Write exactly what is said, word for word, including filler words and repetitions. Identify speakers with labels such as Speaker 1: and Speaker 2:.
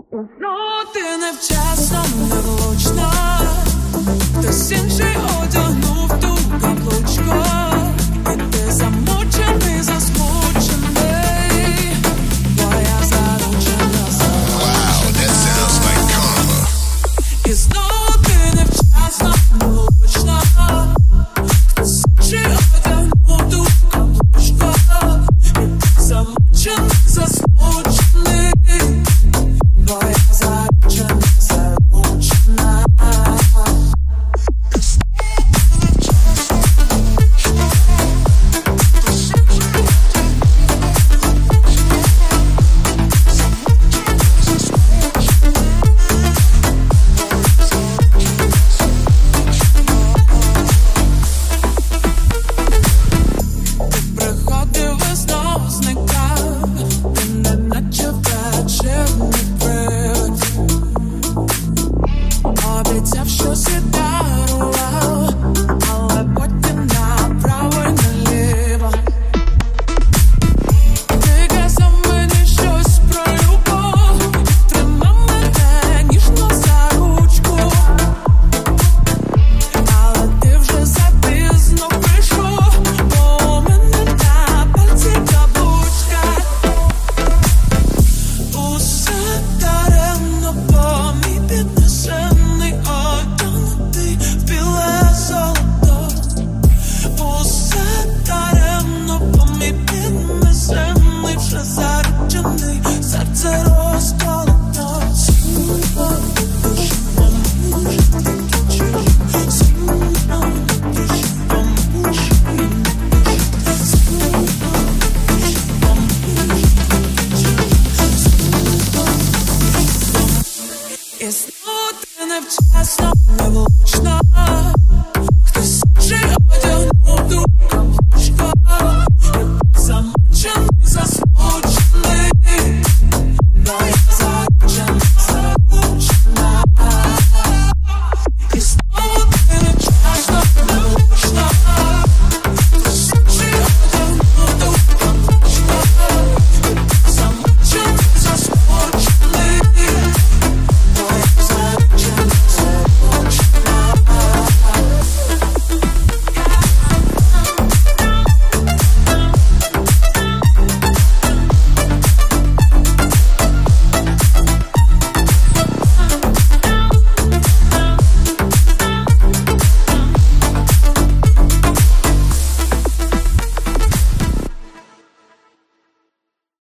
Speaker 1: Ну, ти невчасно, невлучно, хтось інший одягнув ту каблучку, і ти замучений, засмучений, твоя заручена, заручена. І знову ти невчасно, невлучно, хтось інший одягнув ту каблучку, і ти замучений, засмучений. Твоя заручена, заручена. Ти приходив і знов зникав, ти неначе вечірний привид. Обіцяв, що дарував, але потім направо й наліво. Ти казав мені щось про любов, тримав мене ніжно за ручку, але ти вже запізно прийшов, бо у мене на пальці каблучка. Усе даремно, бо мій піднесений одягнутий в біле золото. Усе даремно, бо мій піднесений вже заручений, серце розколото. І знову ти невчасно, невлучно,